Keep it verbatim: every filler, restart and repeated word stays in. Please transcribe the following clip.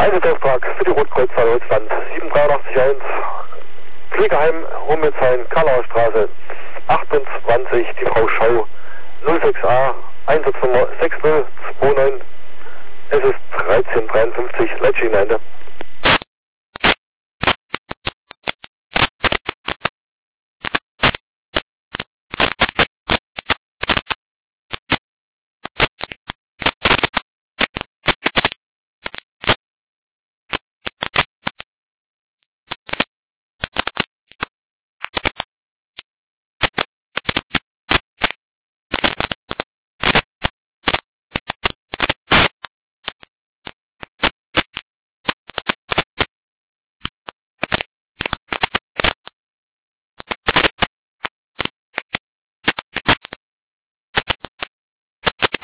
Einsatzauftrag für die Rotkreuzfahrt Deutschland sieben drei acht eins, Pflegeheim Rummelshain, Karlauer Straße achtundzwanzig, die Frau Schau, null sechs A, Einsatznummer sechs null zwei neun, es ist dreizehn dreiundfünfzig, Leitsch Ende.